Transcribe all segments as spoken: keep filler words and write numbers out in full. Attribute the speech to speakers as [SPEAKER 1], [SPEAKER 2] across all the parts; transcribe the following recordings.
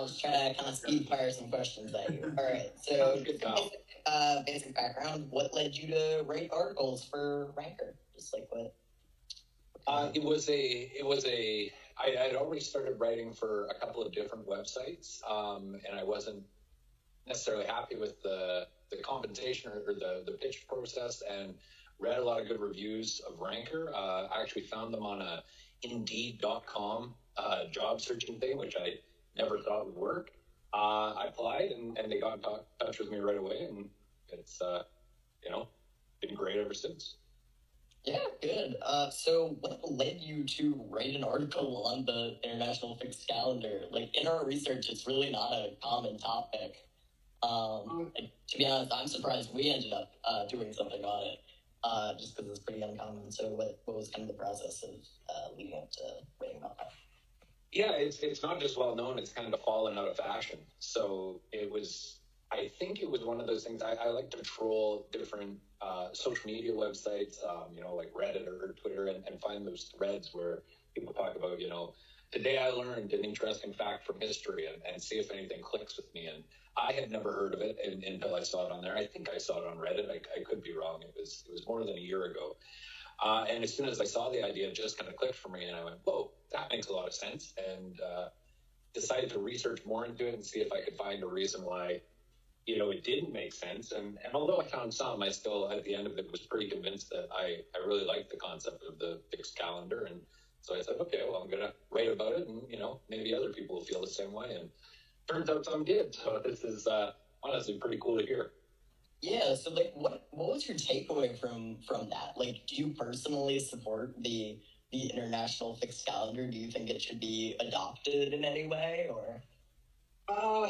[SPEAKER 1] I'll just try to kind of speed fire some questions at you. All right. So,
[SPEAKER 2] Good job.
[SPEAKER 1] basic, uh, basic background. What led you to write articles for Ranker? Just like what?
[SPEAKER 2] Uh, it was a, it was a, I had already started writing for a couple of different websites, um, and I wasn't necessarily happy with the, the compensation or, or the, the pitch process, and read a lot of good reviews of Ranker. Uh, I actually found them on a Indeed dot com uh, job searching thing, which I never thought would work. Uh, I applied, and, and they got in touch with me right away, and it's, uh, you know, been great ever since.
[SPEAKER 1] Yeah, good. Uh, so what led you to write an article on the International Fixed Calendar? Like, in our research, it's really not a common topic. Um, and to be honest, I'm surprised we ended up uh, doing something on it, uh, just because it's pretty uncommon. So what, what was kind of the process of uh, leading up to writing about that?
[SPEAKER 2] Yeah, it's it's not just well known, it's kind of fallen out of fashion. So it was, I think it was one of those things. I, I like to troll different uh, social media websites, um, you know, like Reddit or, or Twitter, and, and find those threads where people talk about, you know, today I learned an interesting fact from history, and, and see if anything clicks with me. And I had never heard of it in, until I saw it on there. I think I saw it on Reddit. I, I could be wrong. It was it was more than a year ago. Uh, and as soon as I saw the idea, it just kind of clicked for me, and I went, whoa, that makes a lot of sense. And uh, decided to research more into it and see if I could find a reason why, you know, it didn't make sense. And, and although I found some, I still, at the end of it, was pretty convinced that I, I really liked the concept of the fixed calendar. And so I said, okay, well, I'm going to write about it, and, you know, maybe other people will feel the same way. And turns out some did. So this is uh, honestly pretty cool to hear.
[SPEAKER 1] Yeah, so like, what what was your takeaway from from that? Like, do you personally support the the International Fixed Calendar? Do you think it should be adopted in any way, or?
[SPEAKER 2] Uh,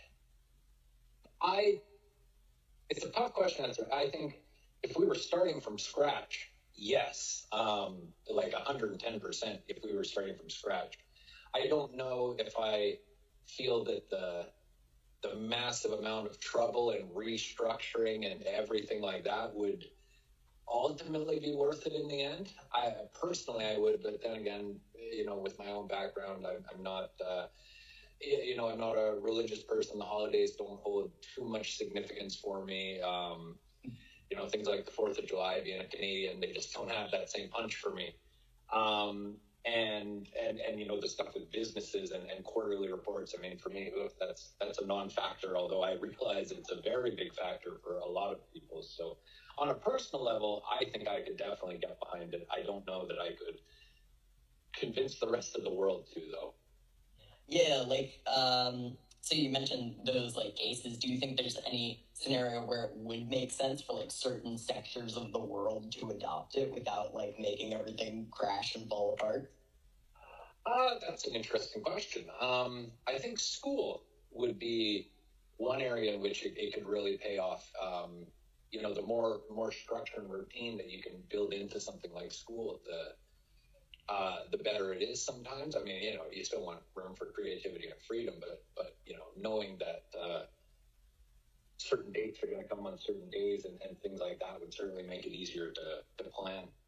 [SPEAKER 2] I, it's a tough question to answer. I think if we were starting from scratch, yes, um, like one hundred ten percent if we were starting from scratch. I don't know if I feel that the the massive amount of trouble and restructuring and everything like that would ultimately be worth it in the end. I personally, I would, but then again, you know, with my own background, I'm, I'm not, uh, you know, I'm not a religious person. The holidays don't hold too much significance for me. Um, you know, things like the fourth of July, being a Canadian, they just don't have that same punch for me. Um, and, and, and, you know, the stuff with businesses and, and quarterly reports, I mean, for me, that's, that's a non-factor, although I realize it's a very big factor for a lot of people. So on a personal level, I think I could definitely get behind it. I don't know that I could convince the rest of the world to, though.
[SPEAKER 1] Yeah, like, um, so you mentioned those, like, cases. Do you think there's any scenario where it would make sense for, like, certain sectors of the world to adopt it without, like, making everything crash and fall apart?
[SPEAKER 2] Uh, that's an interesting question. Um, I think school would be one area in which it, it could really pay off. Um, you know, the more more structure and routine that you can build into something like school, the uh, the better it is sometimes. I mean, you know, you still want room for creativity and freedom, but, but you know, knowing that uh, certain dates are going to come on certain days and, and things like that would certainly make it easier to, to plan.